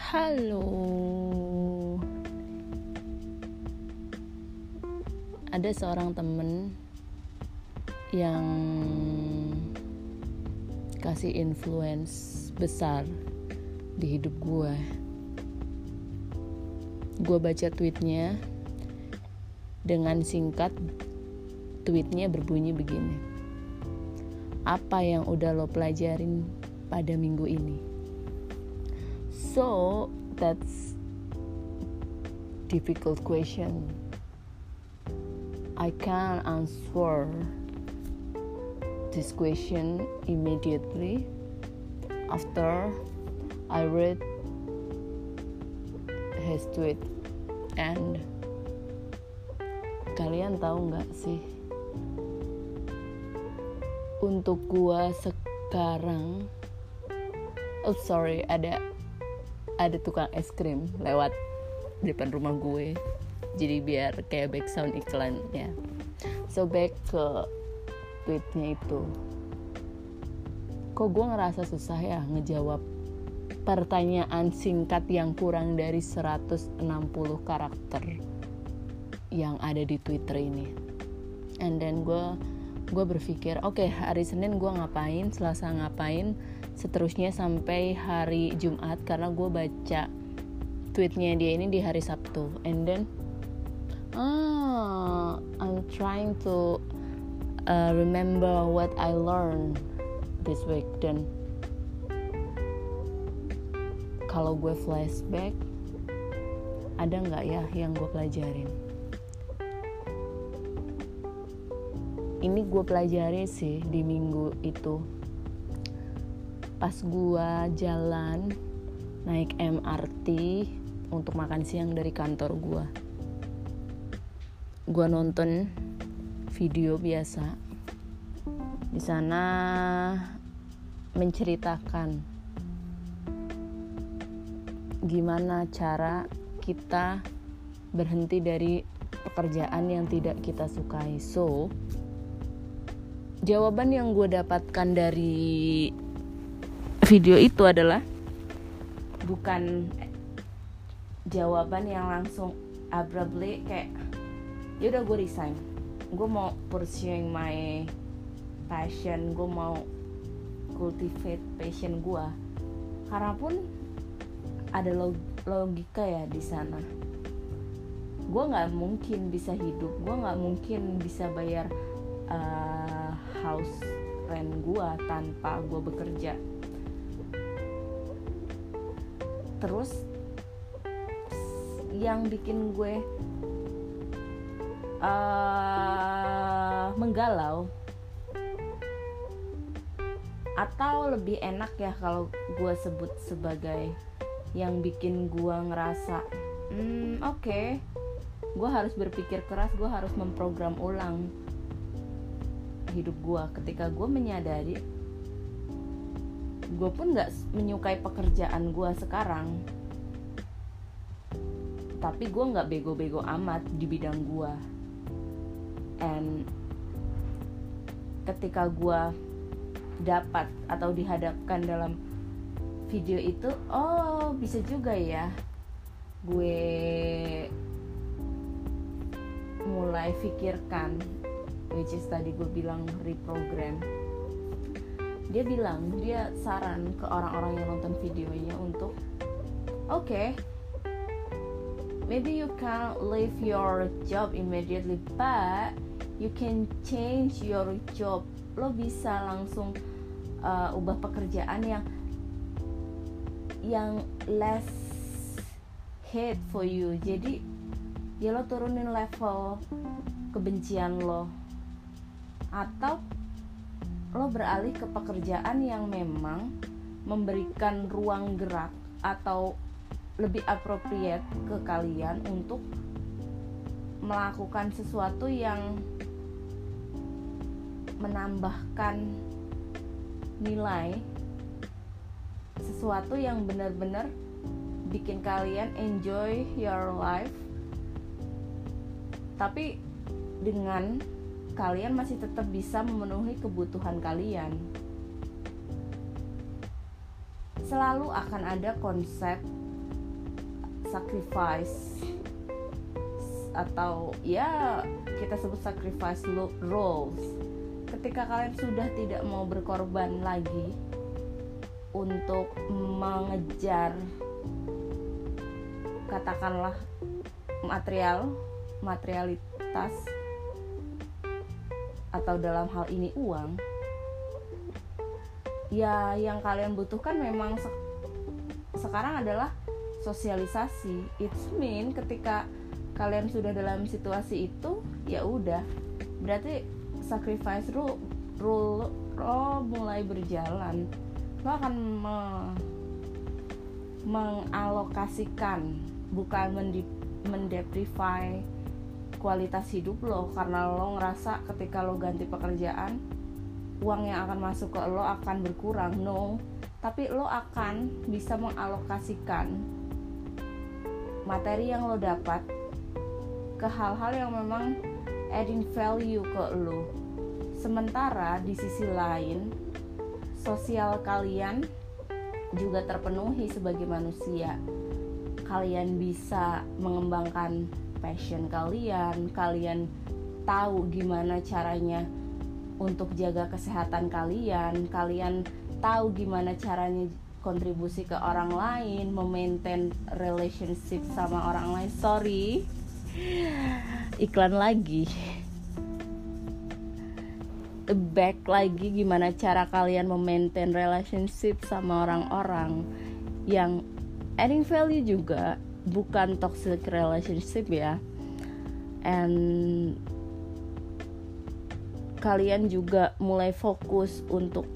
Halo. Ada seorang temen yang kasih influence besar di hidup gue. Gue baca tweetnya, dengan singkat tweetnya berbunyi begini: apa yang udah lo pelajarin pada minggu ini? So that's difficult question. I can't answer this question immediately after I read his tweet. And kalian tahu nggak sih, untuk gua sekarang, ada tukang es krim lewat depan rumah gue, jadi biar kayak background iklannya. So back ke tweetnya itu, kok gue ngerasa susah ya ngejawab pertanyaan singkat yang kurang dari 160 karakter yang ada di Twitter ini. And then gue berpikir, oke, hari Senin gue ngapain, Selasa ngapain, seterusnya sampai hari Jumat, karena gue baca tweetnya dia ini di hari Sabtu. And then I'm trying to remember what I learned this week. Dan kalau gue flashback, ada gak ya yang gue pelajarin? Ini gue pelajari sih di minggu itu, pas gue jalan naik MRT untuk makan siang dari kantor gue. Gue nonton video biasa. Di sana menceritakan gimana cara kita berhenti dari pekerjaan yang tidak kita sukai. So, jawaban yang gue dapatkan dari video itu adalah bukan jawaban yang langsung abruptly kayak yaudah gue resign, gue mau pursuing my passion, gue mau cultivate passion gue. Karena pun ada logika ya di sana. Gue nggak mungkin bisa hidup, gue nggak mungkin bisa bayar house rent gue tanpa gue bekerja. Terus yang bikin gue menggalau, atau lebih enak ya kalau gue sebut sebagai yang bikin gue ngerasa oke, gue harus berpikir keras, gue harus memprogram ulang hidup gue. Ketika gue menyadari gue pun gak menyukai pekerjaan gue sekarang, tapi gue gak bego-bego amat di bidang gue. And ketika gue dapat atau dihadapkan dalam video itu, oh bisa juga ya gue mulai pikirkan, which is tadi gue bilang reprogram. Dia saran ke orang-orang yang nonton videonya untuk okay, maybe you can't leave your job immediately, but you can change your job. Lo bisa langsung ubah pekerjaan yang less hate for you. Jadi ya lo turunin level kebencian lo, atau lo beralih ke pekerjaan yang memang memberikan ruang gerak atau lebih appropriate ke kalian untuk melakukan sesuatu yang menambahkan nilai, sesuatu yang benar-benar bikin kalian enjoy your life, tapi dengan kalian masih tetap bisa memenuhi kebutuhan kalian. Selalu akan ada konsep sacrifice, atau ya kita sebut sacrifice roles. Ketika kalian sudah tidak mau berkorban lagi untuk mengejar katakanlah materialitas, atau dalam hal ini uang, ya yang kalian butuhkan memang sekarang adalah sosialisasi. It's mean ketika kalian sudah dalam situasi itu, ya udah, berarti sacrifice rule mulai berjalan. Lo akan mengalokasikan, bukan mendeprivasi kualitas hidup lo karena lo ngerasa ketika lo ganti pekerjaan uang yang akan masuk ke lo akan berkurang. No, tapi lo akan bisa mengalokasikan materi yang lo dapat ke hal-hal yang memang adding value ke lo. Sementara di sisi lain sosial kalian juga terpenuhi sebagai manusia. Kalian bisa mengembangkan passion kalian tahu gimana caranya untuk jaga kesehatan kalian tahu gimana caranya kontribusi ke orang lain, memaintain relationship sama orang lain. Sorry, iklan lagi. Back lagi, gimana cara kalian memaintain relationship sama orang-orang yang adding value juga, bukan toxic relationship ya. And kalian juga mulai fokus untuk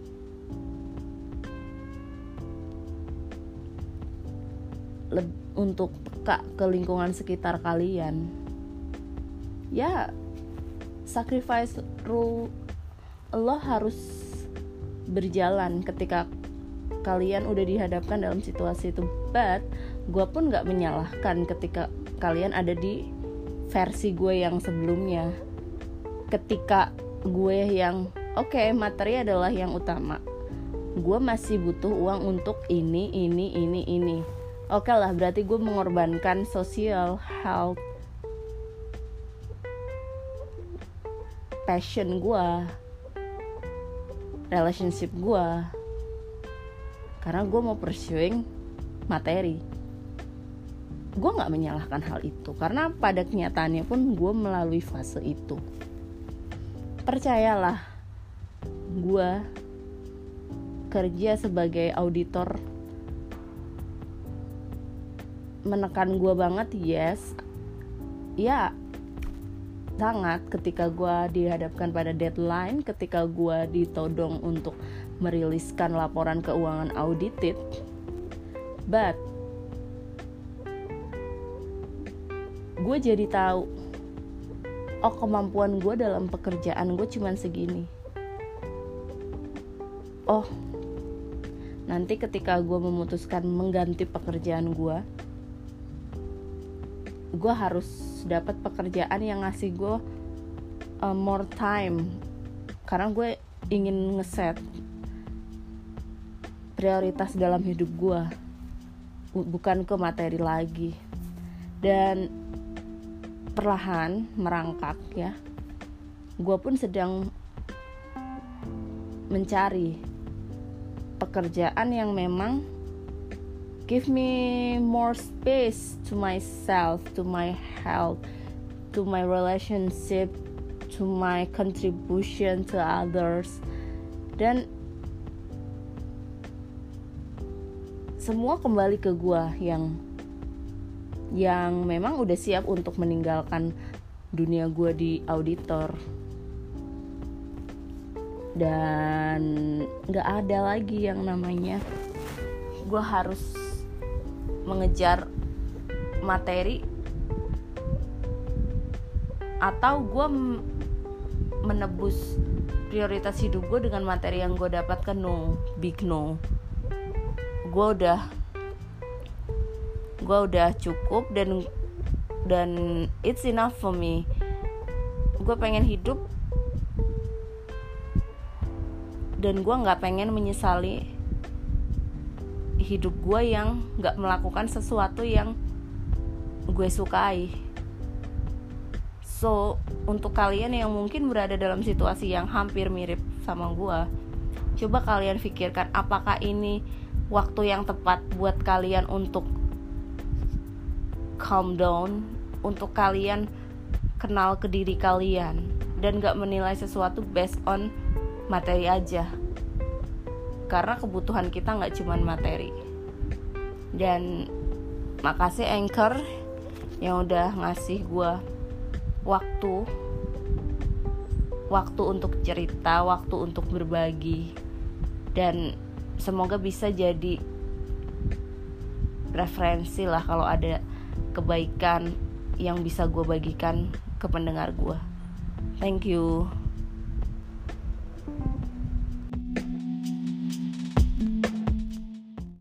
peka ke lingkungan sekitar kalian. Ya, sacrifice rule lo harus berjalan ketika kalian udah dihadapkan dalam situasi itu. But gue pun gak menyalahkan ketika kalian ada di versi gue yang sebelumnya, ketika gue yang oke, materi adalah yang utama, gue masih butuh uang untuk ini. Oke lah, berarti gue mengorbankan social, health, passion gue, relationship gue, karena gue mau pursuing materi. Gue gak menyalahkan hal itu, karena pada kenyataannya pun gue melalui fase itu. Percayalah, gue kerja sebagai auditor menekan gue banget, yes. Ya, sangat ketika gue dihadapkan pada deadline, ketika gue ditodong untuk meriliskan laporan keuangan audited. But gue jadi tahu, oh kemampuan gue dalam pekerjaan gue cuman segini. Oh, nanti ketika gue memutuskan mengganti pekerjaan gue harus dapat pekerjaan yang ngasih gue more time, karena gue ingin ngeset prioritas dalam hidup gue, bukan ke materi lagi. Dan perlahan merangkak ya, gue pun sedang mencari pekerjaan yang memang give me more space to myself, to my health, to my relationship, to my contribution to others. Dan semua kembali ke gue yang memang udah siap untuk meninggalkan dunia gue di auditor. Dan gak ada lagi yang namanya gue harus mengejar materi atau gue menebus prioritas hidup gue dengan materi yang gue dapatkan. No, big no. Gue udah cukup dan it's enough for me. Gue pengen hidup dan gue nggak pengen menyesali hidup gue yang gak melakukan sesuatu yang gue sukai. So, untuk kalian yang mungkin berada dalam situasi yang hampir mirip sama gue, coba kalian pikirkan apakah ini waktu yang tepat buat kalian untuk calm down, untuk kalian kenal ke diri kalian dan gak menilai sesuatu based on materi aja. Karena kebutuhan kita gak cuman materi. Dan makasih Anchor yang udah ngasih gue waktu untuk cerita, waktu untuk berbagi. Dan semoga bisa jadi referensi lah kalau ada kebaikan yang bisa gue bagikan ke pendengar gue. Thank you.